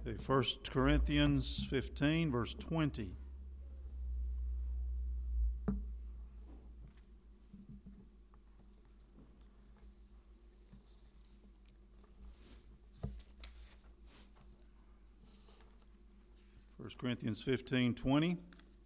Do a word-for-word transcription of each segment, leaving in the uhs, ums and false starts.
Okay, First Corinthians fifteen, verse twenty. First Corinthians fifteen, twenty.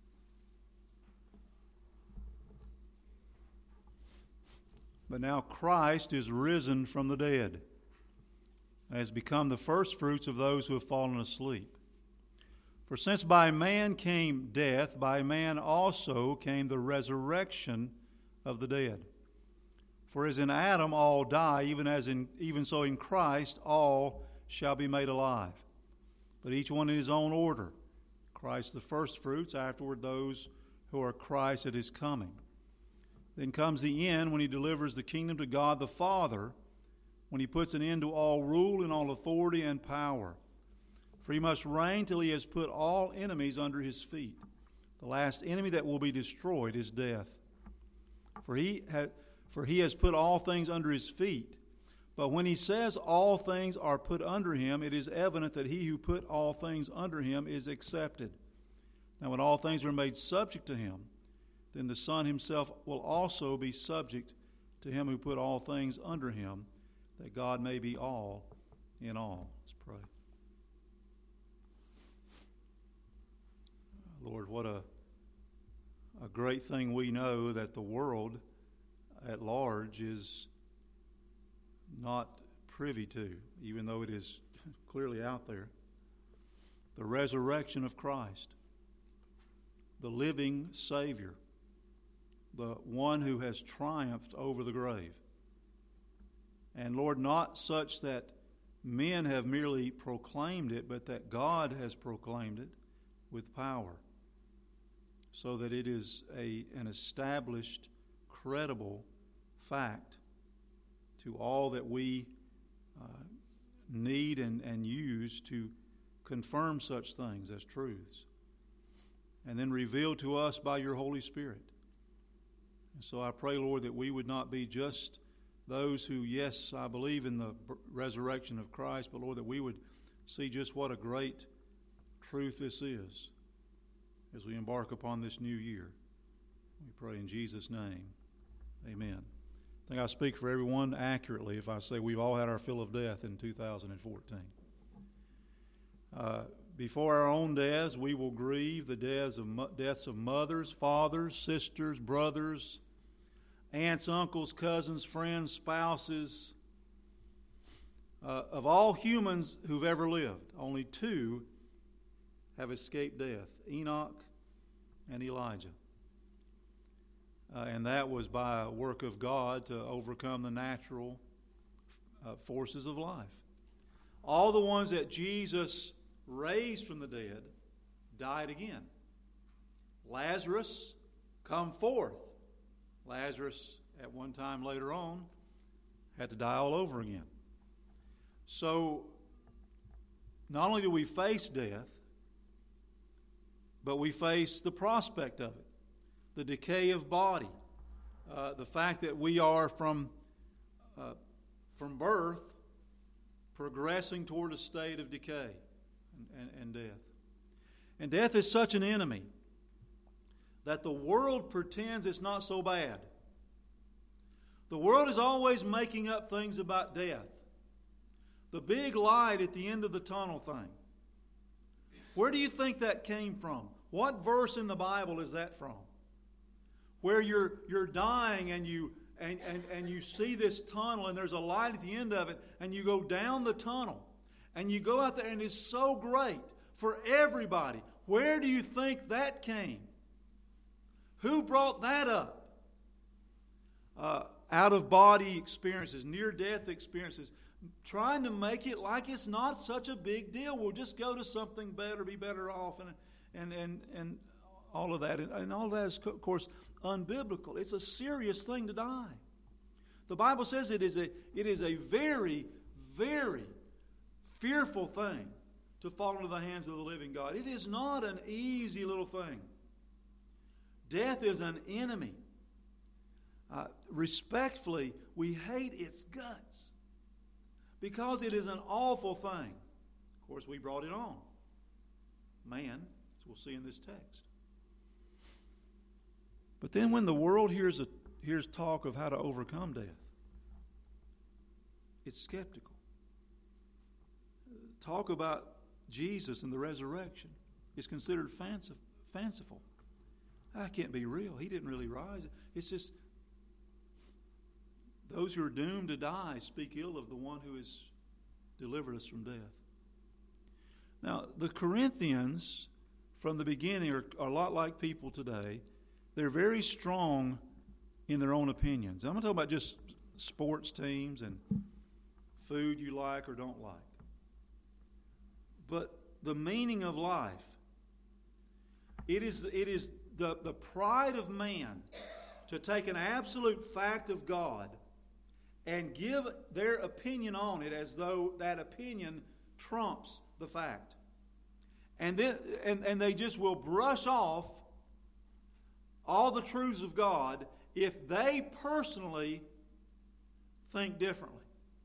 But now Christ is risen from the dead, and has become the firstfruits of those who have fallen asleep. For since by man came death, by man also came the resurrection of the dead. For as in Adam all die, even as in even so in Christ all shall be made alive, but each one in his own order. Christ the firstfruits, afterward those who are Christ at his coming. Then comes the end, when he delivers the kingdom to God the Father, when he puts an end to all rule and all authority and power. For he must reign till he has put all enemies under his feet. The last enemy that will be destroyed is death. For he, ha- for he has put all things under his feet. But when he says all things are put under him, it is evident that he who put all things under him is accepted. Now when all things are made subject to him, then the Son himself will also be subject to him who put all things under him, that God may be all in all. Let's pray. Lord, what a, a great thing we know that the world at large is not privy to, even though it is clearly out there. The resurrection of Christ, the living Savior, the one who has triumphed over the grave. And Lord, not such that men have merely proclaimed it, but that God has proclaimed it with power, so that it is a, an established, credible fact to all that we uh, need and, and use to confirm such things as truths, and then revealed to us by your Holy Spirit. And so I pray, Lord, that we would not be just those who, yes, I believe in the resurrection of Christ, but Lord, that we would see just what a great truth this is as we embark upon this new year. We pray in Jesus' name. Amen. I think I speak for everyone accurately if I say we've all had our fill of death in two thousand fourteen. Uh, before our own deaths, we will grieve the deaths of, mo- deaths of mothers, fathers, sisters, brothers, aunts, uncles, cousins, friends, spouses, uh, of all humans who've ever lived. Only two have escaped death, Enoch and Elijah. Uh, and that was by a work of God to overcome the natural uh, forces of life. All the ones that Jesus raised from the dead died again. Lazarus, come forth. Lazarus, at one time later on, had to die all over again. So, not only do we face death, but we face the prospect of it. The decay of body, uh, the fact that we are from uh, from birth progressing toward a state of decay and, and, and death. And death is such an enemy that the world pretends it's not so bad. The world is always making up things about death. The big light at the end of the tunnel thing. Where do you think that came from? What verse in the Bible is that from? Where you're you're dying and you and, and, and you see this tunnel and there's a light at the end of it, and you go down the tunnel and you go out there and it's so great for everybody. Where do you think that came? Who brought that up? Uh, out-of-body experiences, near-death experiences, trying to make it like it's not such a big deal. We'll just go to something better, be better off, and and and, and all of that. And all of that is, of course, unbiblical. It's a serious thing to die. The Bible says it is a it is a very, very fearful thing to fall into the hands of the living God. It is not an easy little thing. Death is an enemy. Uh, respectfully, we hate its guts because it is an awful thing. Of course, we brought it on. Man, as we'll see in this text. But then when the world hears, a, hears talk of how to overcome death, it's skeptical. Talk about Jesus and the resurrection is considered fanciful. That can't be real. He didn't really rise. It's just those who are doomed to die speak ill of the one who has delivered us from death. Now, the Corinthians, from the beginning, are, are a lot like people today. They're very strong in their own opinions. I'm going to talk about just sports teams and food you like or don't like. But the meaning of life, it is, it is the, the pride of man to take an absolute fact of God and give their opinion on it as though that opinion trumps the fact. And then and, and they just will brush off all the truths of God if they personally think differently.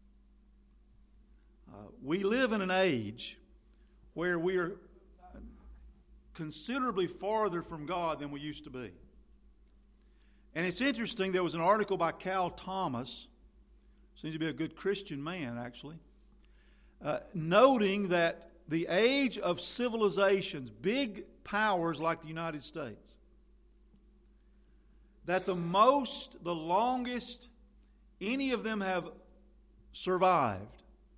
Uh, we live in an age where we are considerably farther from God than we used to be. And it's interesting, there was an article by Cal Thomas, seems to be a good Christian man actually, uh, noting that the age of civilizations, big powers like the United States, that the most, the longest any of them have survived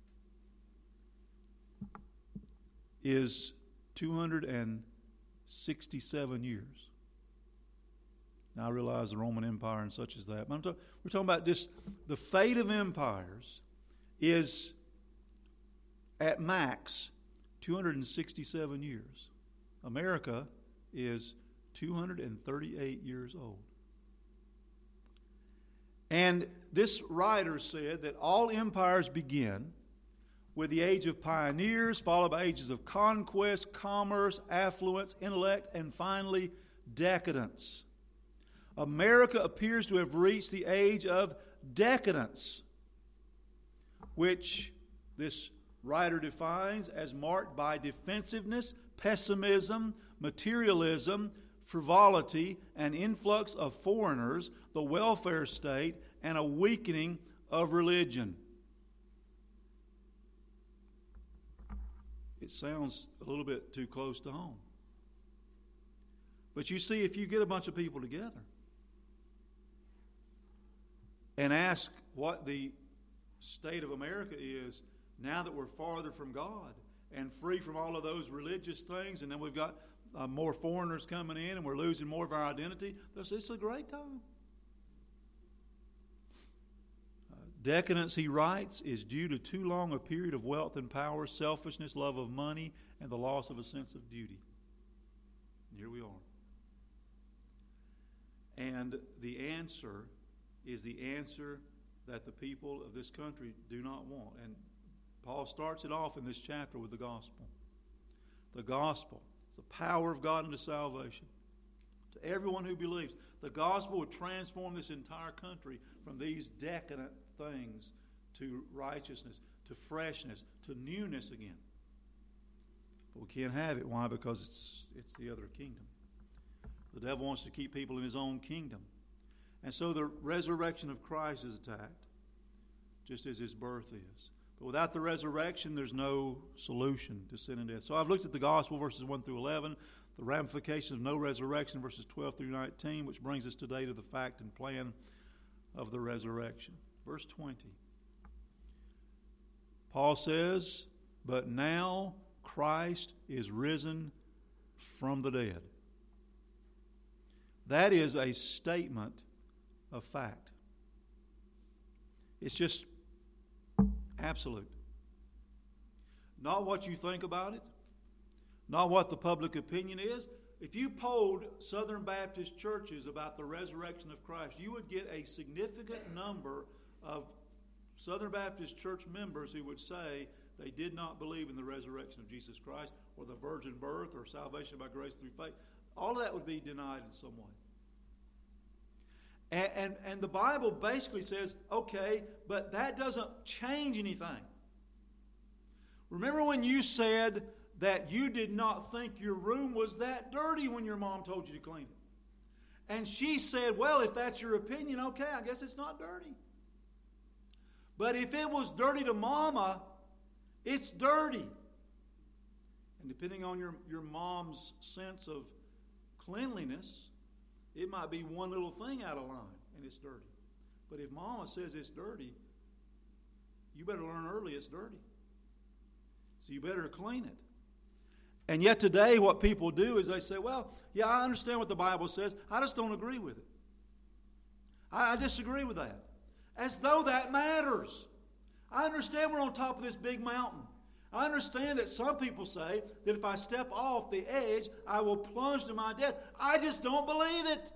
is two hundred sixty-seven years. Now I realize the Roman Empire and such as that, but I'm talk, we're talking about just the fate of empires is at max two hundred sixty-seven years. America is two hundred thirty-eight years old. And this writer said that all empires begin with the age of pioneers, followed by ages of conquest, commerce, affluence, intellect, and finally decadence. America appears to have reached the age of decadence, which this writer defines as marked by defensiveness, pessimism, materialism, frivolity, an influx of foreigners, the welfare state, and a weakening of religion. It sounds a little bit too close to home. But you see, if you get a bunch of people together and ask what the state of America is now that we're farther from God and free from all of those religious things, and then we've got uh, more foreigners coming in and we're losing more of our identity, they'll say it's a great time. Uh, decadence, he writes, is due to too long a period of wealth and power, selfishness, love of money, and the loss of a sense of duty. And here we are. And the answer is the answer that the people of this country do not want. And Paul starts it off in this chapter with the gospel. The gospel is the power of God unto salvation to everyone who believes. The gospel would transform this entire country from these decadent things to righteousness, to freshness, to newness again. But we can't have it. Why? Because it's it's the other kingdom. The devil wants to keep people in his own kingdom. And so the resurrection of Christ is attacked, just as his birth is. But without the resurrection, there's no solution to sin and death. So I've looked at the gospel, verses one through eleven, the ramifications of no resurrection, verses twelve through nineteen, which brings us today to the fact and plan of the resurrection. Verse twenty. Paul says, "But now Christ is risen from the dead." That is a statement of fact. It's just absolute. Not what you think about it, not what the public opinion is. If you polled Southern Baptist churches about the resurrection of Christ, you would get a significant number of Southern Baptist church members who would say they did not believe in the resurrection of Jesus Christ or the virgin birth or salvation by grace through faith. All of that would be denied in some way. And, and, and the Bible basically says, okay, but that doesn't change anything. Remember when you said that you did not think your room was that dirty when your mom told you to clean it? And she said, well, if that's your opinion, okay, I guess it's not dirty. But if it was dirty to Mama, it's dirty. And depending on your, your mom's sense of cleanliness, it might be one little thing out of line and it's dirty. But if Mama says it's dirty, you better learn early it's dirty. So you better clean it. And yet today what people do is they say, well, yeah, I understand what the Bible says. I just don't agree with it. I, I disagree with that. As though that matters. I understand we're on top of this big mountain. I understand that some people say that if I step off the edge, I will plunge to my death. I just don't believe it.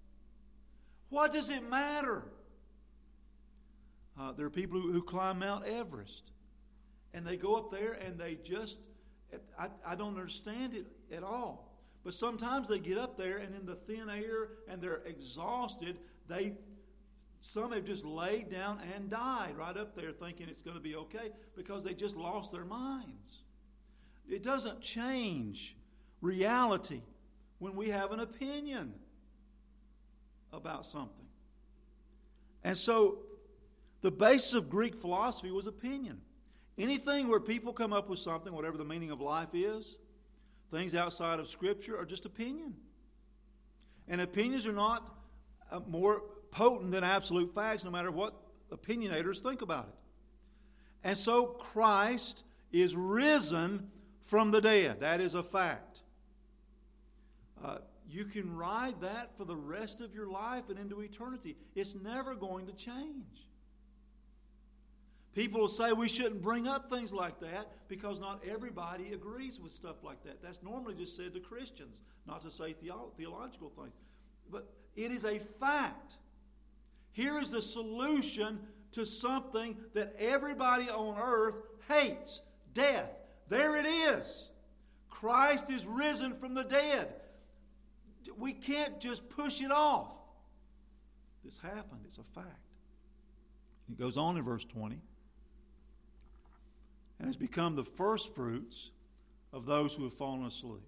What does it matter? Uh, there are people who, who climb Mount Everest. And they go up there and they just, I, I don't understand it at all. But sometimes they get up there and in the thin air and they're exhausted. They, some have just laid down and died right up there thinking it's going to be okay because they just lost their minds. It doesn't change reality when we have an opinion about something. And so the basis of Greek philosophy was opinion. Anything where people come up with something, whatever the meaning of life is, things outside of Scripture are just opinion. And opinions are not uh, more potent than absolute facts, no matter what opinionators think about it. And so Christ is risen from the dead. That is a fact. Uh, you can ride that for the rest of your life and into eternity. It's never going to change. People will say we shouldn't bring up things like that because not everybody agrees with stuff like that. That's normally just said to Christians, not to say theo- theological things. But it is a fact. Here is the solution to something that everybody on earth hates. Death. There it is. Christ is risen from the dead. We can't just push it off. This happened. It's a fact. It goes on in verse twenty. And has become the first fruits of those who have fallen asleep.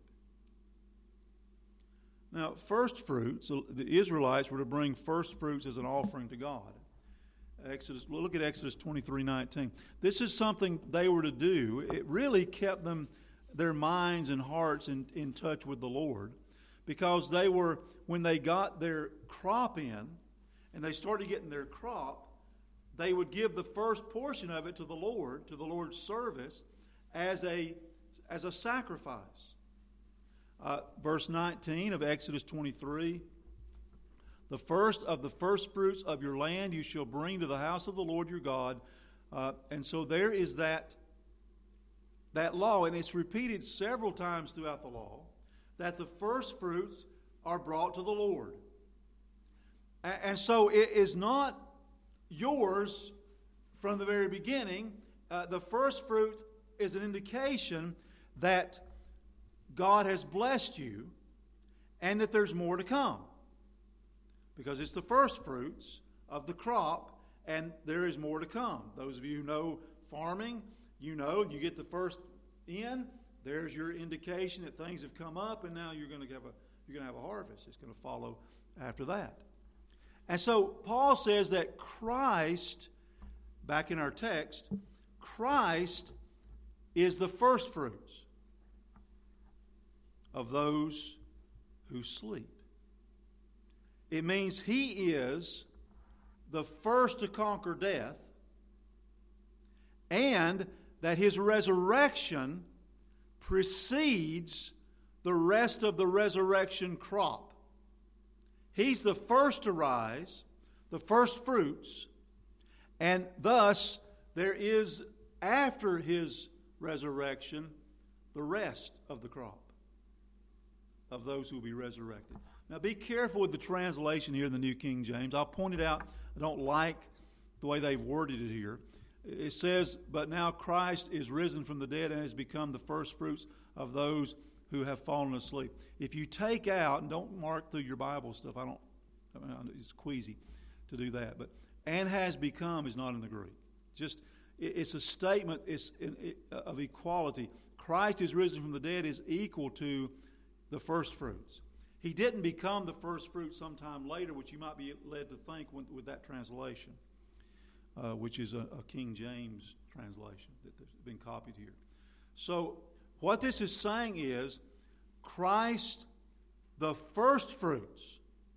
Now, first fruits, the Israelites were to bring first fruits as an offering to God. Exodus, look at Exodus twenty-three nineteen. This is something they were to do. It really kept them, their minds and hearts in, in touch with the Lord, because they were, when they got their crop in and they started getting their crop, they would give the first portion of it to the Lord, to the Lord's service, as a, as a sacrifice. Uh, verse nineteen of Exodus twenty-three, the first of the first fruits of your land you shall bring to the house of the Lord your God. Uh, and so there is that, that law, and it's repeated several times throughout the law, that the first fruits are brought to the Lord. And, and so it is not yours from the very beginning. Uh, the first fruit is an indication that God has blessed you and that there's more to come. Because it's the first fruits of the crop and there is more to come. Those of you who know farming, you know you get the first in, there's your indication that things have come up and now you're going to have a, you're going to have a harvest. It's going to follow after that. And so Paul says that Christ, back in our text, Christ is the first fruits of those who sleep. It means he is the first to conquer death, and that his resurrection precedes the rest of the resurrection crop. He's the first to rise, the first fruits, and thus there is, after his resurrection, the rest of the crop of those who will be resurrected. Now be careful with the translation here in the New King James. I'll point it out. I don't like the way they've worded it here. It says, but now Christ is risen from the dead and has become the first fruits of those who have fallen asleep. If you take out, and don't mark through your Bible stuff, I don't, I mean, it's queasy to do that, but and has become is not in the Greek. Just, it's a statement it's of equality. Christ is risen from the dead is equal to the first fruits. He didn't become the first fruit sometime later, which you might be led to think with, with that translation, uh, which is a, a King James translation that has been copied here. So what this is saying is Christ, the first fruits,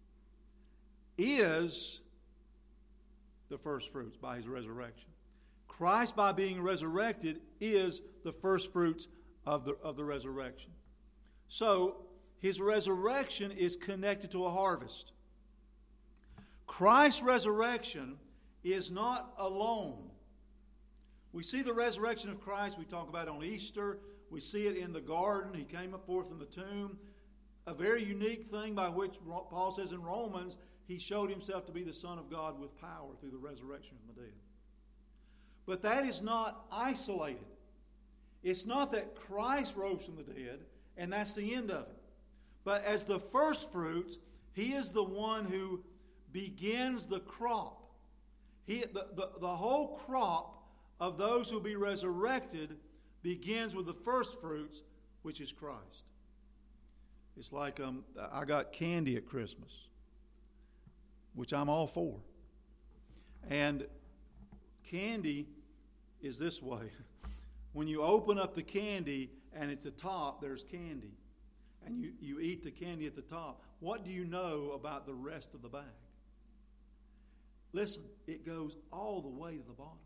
is the first fruits by his resurrection. Christ, by being resurrected, is the first fruits of the, of the resurrection. So, his resurrection is connected to a harvest. Christ's resurrection is not alone. We see the resurrection of Christ, we talk about it on Easter. We see it in the garden. He came up forth from the tomb. A very unique thing by which Paul says in Romans, he showed himself to be the Son of God with power through the resurrection from the dead. But that is not isolated. It's not that Christ rose from the dead and that's the end of it. But as the first fruits, he is the one who begins the crop. He, the, the, the whole crop of those who will be resurrected begins with the first fruits, which is Christ. It's like um, I got candy at Christmas, which I'm all for. And candy is this way. When you open up the candy and at the top there's candy, and you, you eat the candy at the top, what do you know about the rest of the bag? Listen, it goes all the way to the bottom.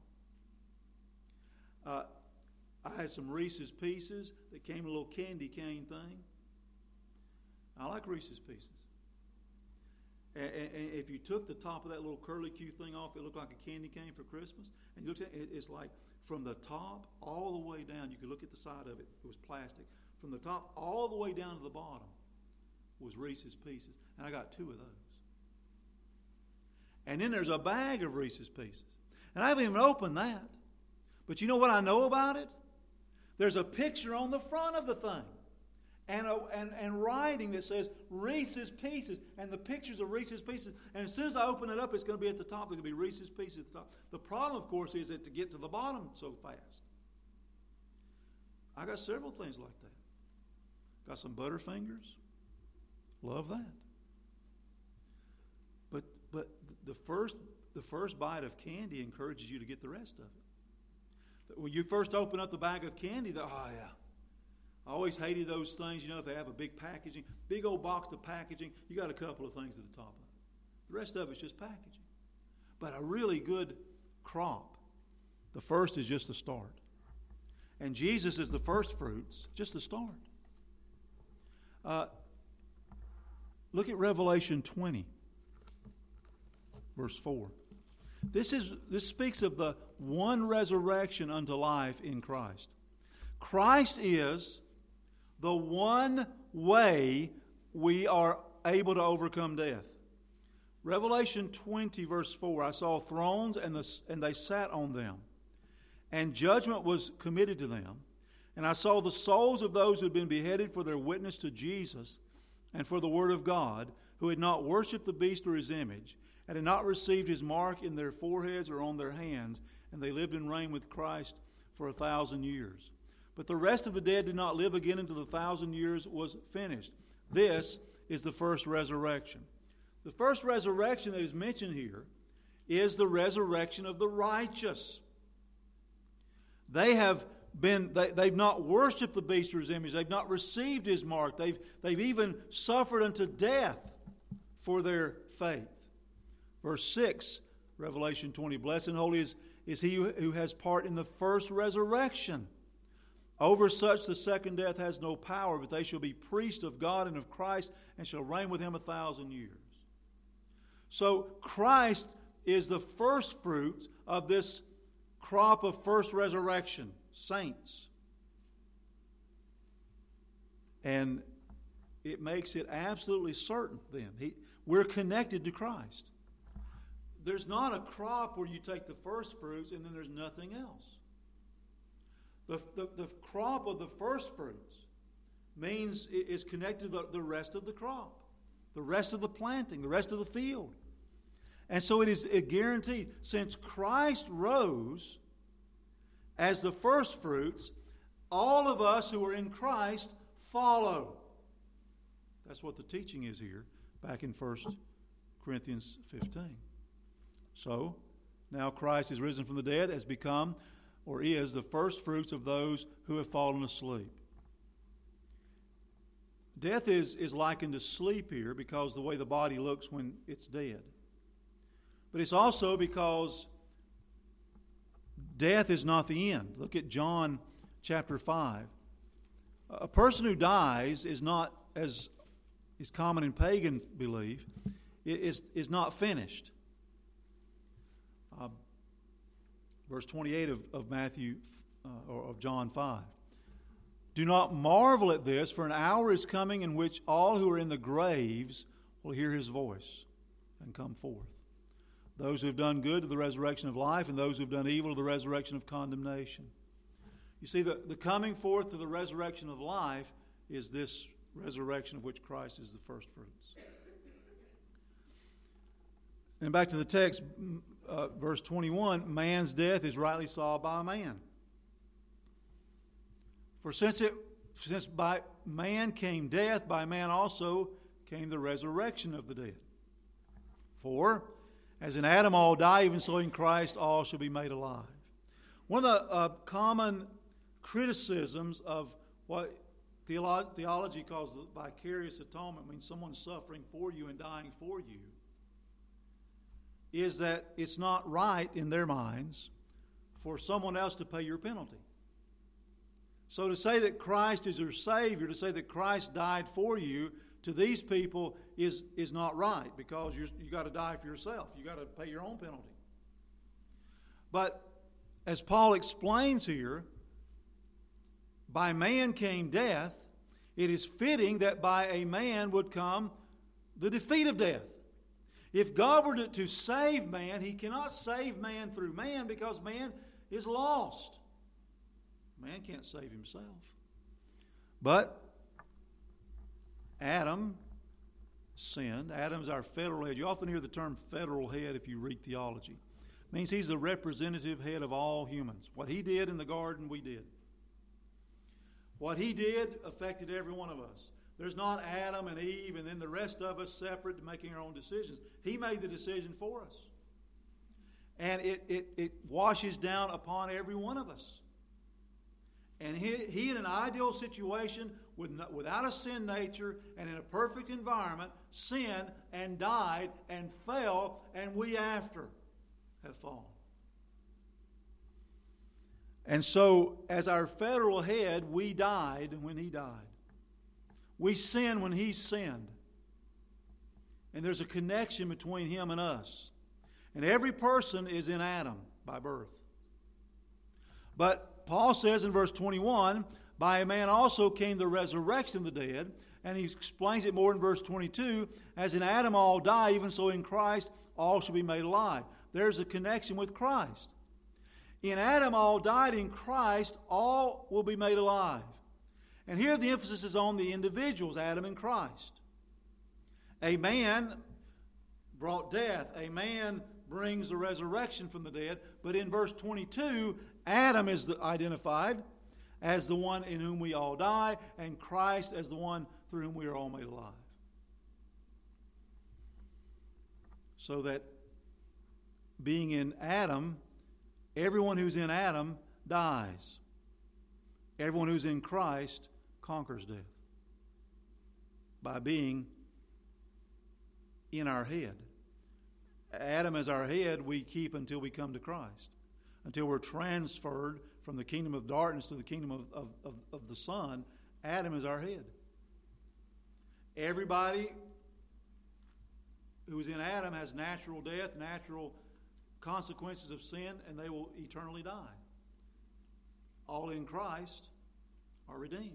Uh, I had some Reese's Pieces that came in a little candy cane thing. I like Reese's Pieces. And, and if you took the top of that little curly-Q thing off, it looked like a candy cane for Christmas. And you looked at it, it's like from the top all the way down. You could look at the side of it. It was plastic. From the top all the way down to the bottom was Reese's Pieces. And I got two of those. And then there's a bag of Reese's Pieces. And I haven't even opened that. But you know what I know about it? There's a picture on the front of the thing. And, a, and, and writing that says Reese's Pieces. And the pictures of Reese's Pieces. And as soon as I open it up, it's going to be at the top. There's going to be Reese's Pieces at the top. The problem, of course, is that to get to the bottom so fast. I got several things like that. Got some Butterfingers. Love that. But but the first the first bite of candy encourages you to get the rest of it. When you first open up the bag of candy, the, oh yeah. I always hated those things, you know, if they have a big packaging, big old box of packaging, you got a couple of things at the top of it. The rest of it's just packaging. But a really good crop, the first is just the start. And Jesus is the first fruits, just the start. Uh, look at Revelation twenty, verse four. This is this speaks of the one resurrection unto life in Christ. Christ is the one way we are able to overcome death. Revelation twenty, verse four, I saw thrones and, the, and they sat on them, and judgment was committed to them. And I saw the souls of those who had been beheaded for their witness to Jesus and for the word of God, who had not worshipped the beast or his image, and had not received his mark in their foreheads or on their hands, and they lived and reigned with Christ for a thousand years. But the rest of the dead did not live again until the thousand years was finished. This is the first resurrection. The first resurrection that is mentioned here is the resurrection of the righteous. They have been, they, they've not worshipped the beast or his image. They've not received his mark. They've, they've even suffered unto death for their faith. Verse six, Revelation twenty, blessed and holy is, is he who has part in the first resurrection. Over such the second death has no power, but they shall be priests of God and of Christ, and shall reign with him a thousand years. So Christ is the first fruit of this crop of first resurrection, saints. And it makes it absolutely certain then. He, we're connected to Christ. There's not a crop where you take the first fruits and then there's nothing else. The, the, the crop of the first fruits means it is connected to the, the rest of the crop, the rest of the planting, the rest of the field. And so it is guaranteed. Since Christ rose, as the first fruits, all of us who are in Christ follow. That's what the teaching is here, back in First Corinthians fifteen. So, now Christ is risen from the dead, has become, or is, the first fruits of those who have fallen asleep. Death is, is likened to sleep here because the way the body looks when it's dead. But it's also because death is not the end. Look at John chapter five. A person who dies is not, as is common in pagan belief, is, is not finished. Uh, verse twenty-eight of, of Matthew, uh, or of John five. Do not marvel at this, for an hour is coming in which all who are in the graves will hear his voice and come forth. Those who have done good to the resurrection of life, and those who have done evil to the resurrection of condemnation. You see, the, the coming forth to the resurrection of life is this resurrection of which Christ is the first fruits. And back to the text, uh, verse twenty-one, man's death is rightly solved by man. For since it since by man came death, by man also came the resurrection of the dead. For as in Adam all die, even so in Christ all shall be made alive. One of the uh, common criticisms of what theolo- theology calls the vicarious atonement, means someone suffering for you and dying for you, is that it's not right in their minds for someone else to pay your penalty. So to say that Christ is your Savior, to say that Christ died for you, to these people is, is not right, because you're, you got to die for yourself. You got to pay your own penalty. But as Paul explains here, by man came death. It is fitting that by a man would come the defeat of death. If God were to, to save man, he cannot save man through man, because man is lost. Man can't save himself. But Adam sinned. Adam's our federal head. You often hear the term federal head if you read theology. It means he's the representative head of all humans. What he did in the garden, we did. What he did affected every one of us. There's not Adam and Eve and then the rest of us separate making our own decisions. He made the decision for us. And it, it, it washes down upon every one of us. And he, he in an ideal situation, with no, without a sin nature and in a perfect environment, sinned and died and fell, and we after have fallen. And so, as our federal head, we died when he died. We sinned when he sinned. And there's a connection between him and us. And every person is in Adam by birth. But Paul says in verse twenty-one, by a man also came the resurrection of the dead. And he explains it more in verse twenty-two, as in Adam all die, even so in Christ all shall be made alive. There's a connection with Christ. In Adam all died, in Christ all will be made alive. And here the emphasis is on the individuals, Adam and Christ. A man brought death. A man brings the resurrection from the dead. But in verse twenty-two, Adam is the, identified as the one in whom we all die, and Christ as the one through whom we are all made alive. So that being in Adam, everyone who's in Adam dies. Everyone who's in Christ conquers death by being in our head. Adam as our head we keep until we come to Christ, until we're transferred from the kingdom of darkness to the kingdom of, of, of, of the Son. Adam is our head. Everybody who's in Adam has natural death, natural consequences of sin, and they will eternally die. All in Christ are redeemed.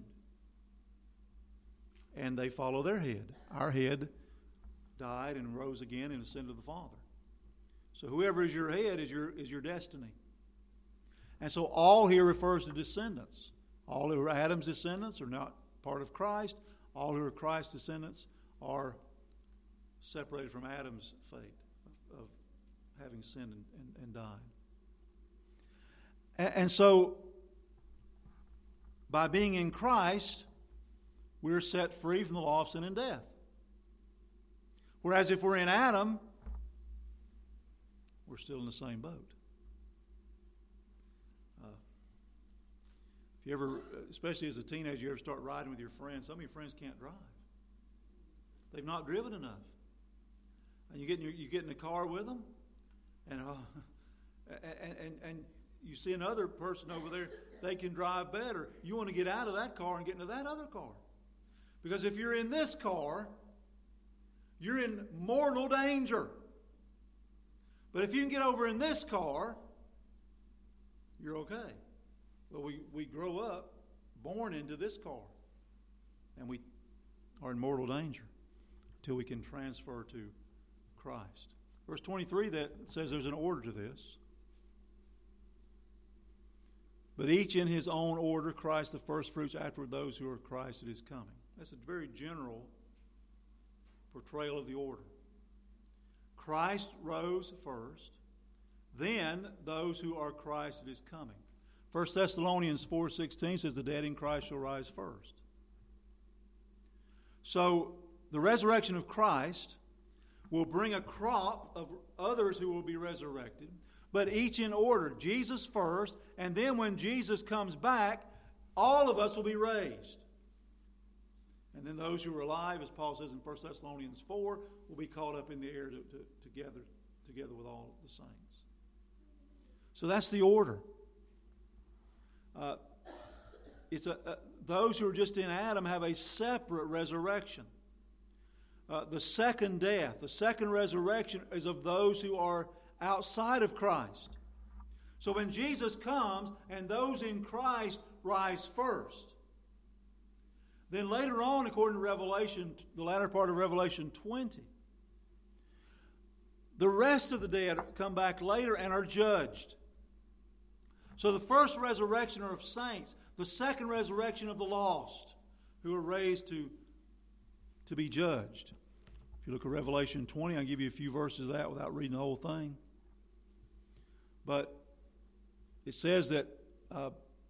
And they follow their head. Our head died and rose again and ascended to the Father. So whoever is your head is your is your destiny. And so all here refers to descendants. All who are Adam's descendants are not part of Christ. All who are Christ's descendants are separated from Adam's fate of, of having sinned and, and, and died. And so, by being in Christ, we're set free from the law of sin and death. Whereas if we're in Adam, we're still in the same boat. Uh, if you ever, especially as a teenager, you ever start riding with your friends, some of your friends can't drive. They've not driven enough. And you get in, your, you get in the car with them, and, uh, and, and, and you see another person over there, they can drive better. You want to get out of that car and get into that other car. Because if you're in this car, you're in mortal danger. But if you can get over in this car, you're okay. Well, we, we grow up born into this car. And we are in mortal danger until we can transfer to Christ. Verse twenty-three that says there's an order to this. But each in his own order, Christ the first fruits, afterward those who are Christ at his coming. That's a very general portrayal of the order. Christ rose first, then those who are Christ at his coming. First Thessalonians four sixteen says the dead in Christ shall rise first. So the resurrection of Christ will bring a crop of others who will be resurrected, but each in order. Jesus first, and then when Jesus comes back, all of us will be raised. And then those who are alive, as Paul says in First Thessalonians four, will be caught up in the air to, to, together, together with all the saints. So that's the order. Uh, it's a, a, those who are just in Adam have a separate resurrection. Uh, the second death, the second resurrection is of those who are outside of Christ. So when Jesus comes and those in Christ rise first, then later on, according to Revelation, the latter part of Revelation twenty, the rest of the dead come back later and are judged. So the first resurrection are of saints. The second resurrection of the lost, who are raised to, to be judged. If you look at Revelation twenty, I'll give you a few verses of that without reading the whole thing. But it says that, uh,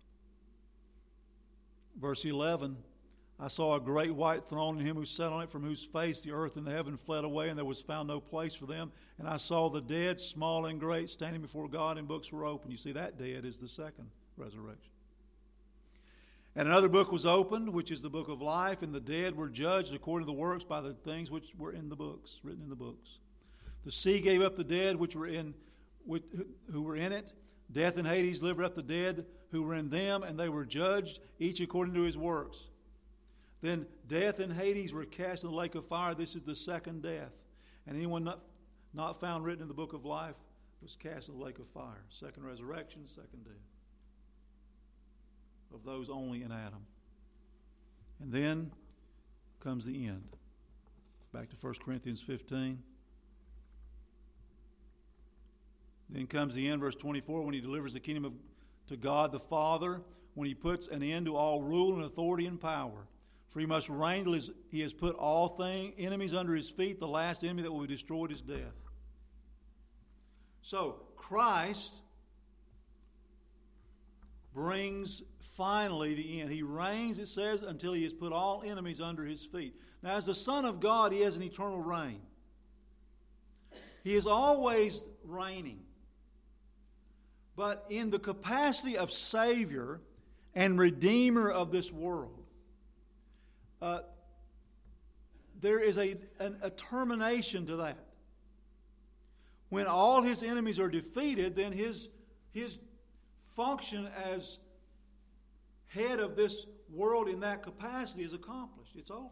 verse eleven, I saw a great white throne and him who sat on it, from whose face the earth and the heaven fled away, and there was found no place for them. And I saw the dead, small and great, standing before God, and books were opened. You see, that dead is the second resurrection. And another book was opened, which is the book of life, and the dead were judged according to the works by the things which were in the books, written in the books. The sea gave up the dead which were in, which, who were in it. Death and Hades delivered up the dead who were in them, and they were judged, each according to his works. Then death and Hades were cast in the lake of fire. This is the second death. And anyone not, not found written in the book of life was cast in the lake of fire. Second resurrection, second death. Of those only in Adam. And then comes the end. Back to First Corinthians fifteen. Then comes the end, verse twenty-four, when he delivers the kingdom of, to God the Father, when he puts an end to all rule and authority and power. For he must reign till he has put all thing, enemies under his feet. The last enemy that will be destroyed is death. So, Christ brings finally the end. He reigns, it says, until he has put all enemies under his feet. Now, as the Son of God, he has an eternal reign. He is always reigning. But in the capacity of Savior and Redeemer of this world, uh, there is a, an, a termination to that. When all his enemies are defeated, then his, his function as head of this world in that capacity is accomplished. It's over.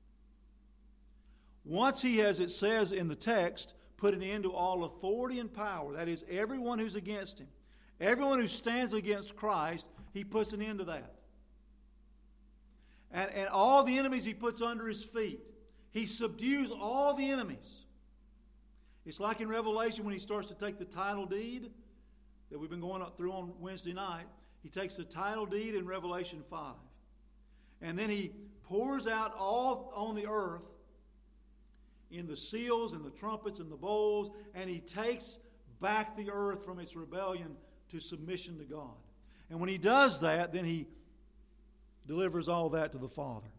Once he has, it says in the text, put an end to all authority and power, that is, everyone who's against him, everyone who stands against Christ, he puts an end to that. And, and all the enemies he puts under his feet. He subdues all the enemies. It's like in Revelation when he starts to take the title deed that we've been going through on Wednesday night. He takes the title deed in Revelation five. And then he pours out all on the earth in the seals and the trumpets and the bowls, and he takes back the earth from its rebellion to submission to God. And when he does that, then he delivers all that to the Father.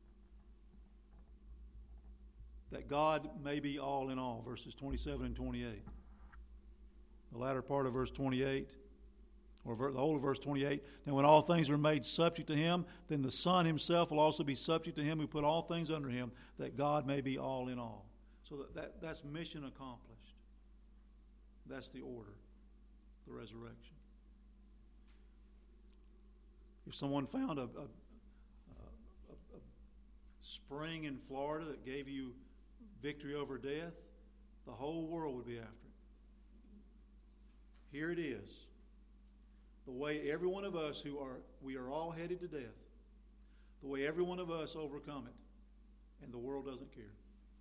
That God may be all in all, verses twenty-seven and twenty-eight. The latter part of verse twenty-eight, or the whole of verse twenty-eight. Now when all things are made subject to him, then the Son himself will also be subject to him who put all things under him, that God may be all in all. So that, that that's mission accomplished. That's the order, the resurrection. If someone found a, a, a, a spring in Florida that gave you victory over death, the whole world would be after it. Here it is. The way every one of us who are, we are all headed to death, the way every one of us overcome it, and the world doesn't care.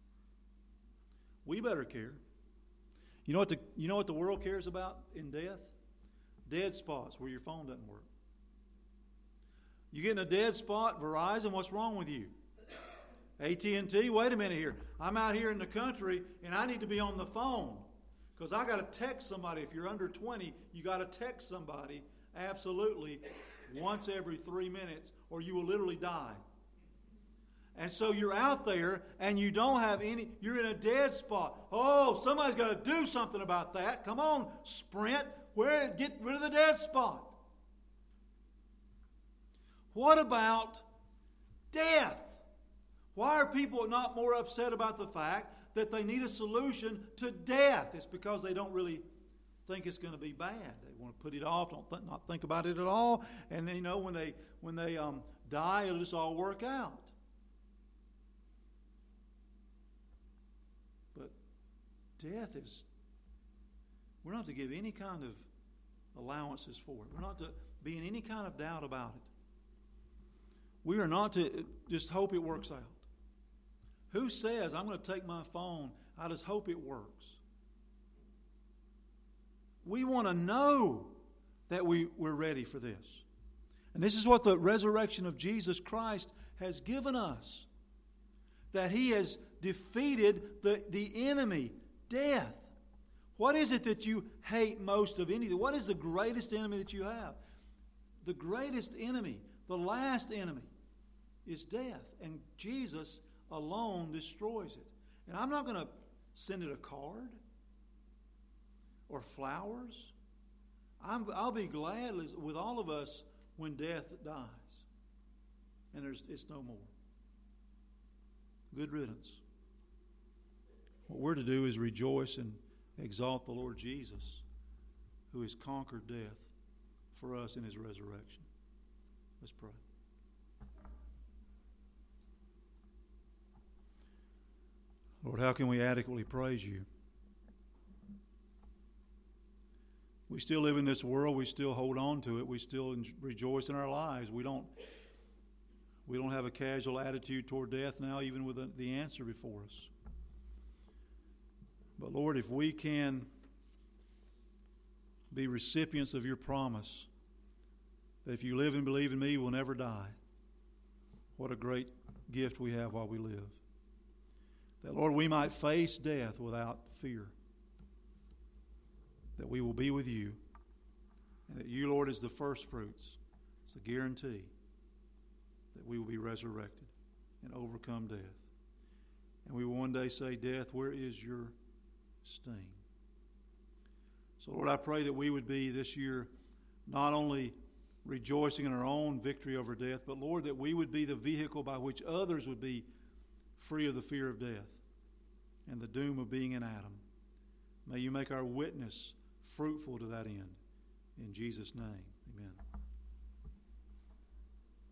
We better care. You know what the, you know what the world cares about in death? Dead spots where your phone doesn't work. You get in a dead spot, Verizon, what's wrong with you? A T and T, wait a minute here. I'm out here in the country and I need to be on the phone because I got to text somebody. If you're under twenty, you got to text somebody absolutely once every three minutes or you will literally die. And so you're out there and you don't have any, you're in a dead spot. Oh, somebody's got to do something about that. Come on, Sprint. Where, get rid of the dead spot. What about death? Why are people not more upset about the fact that they need a solution to death? It's because they don't really think it's going to be bad. They want to put it off, don't th- not think about it at all. And you know, when they when they um, die, it'll just all work out. But death is, we're not to give any kind of allowances for it. We're not to be in any kind of doubt about it. We are not to just hope it works out. Who says, I'm going to take my phone, I just hope it works? We want to know that we, we're ready for this. And this is what the resurrection of Jesus Christ has given us. That he has defeated the, the enemy, death. What is it that you hate most of anything? What is the greatest enemy that you have? The greatest enemy, the last enemy, is death. And Jesus alone destroys it. And I'm not going to send it a card or flowers. I'm, I'll be glad with all of us when death dies. And there's it's no more. Good riddance. What we're to do is rejoice and exalt the Lord Jesus, who has conquered death for us in his resurrection. Let's pray. Lord, how can we adequately praise you? We still live in this world. We still hold on to it. We still rejoice in our lives. We don't, we don't have a casual attitude toward death now, even with the, the answer before us. But Lord, if we can be recipients of your promise that if you live and believe in me, you will never die, what a great gift we have while we live. That, Lord, we might face death without fear. That we will be with you. And that you, Lord, is the first fruits. It's a guarantee that we will be resurrected and overcome death. And we will one day say, death, where is your sting? So, Lord, I pray that we would be this year not only rejoicing in our own victory over death, but, Lord, that we would be the vehicle by which others would be free of the fear of death and the doom of being in Adam. May you make our witness fruitful to that end. In Jesus' name, amen.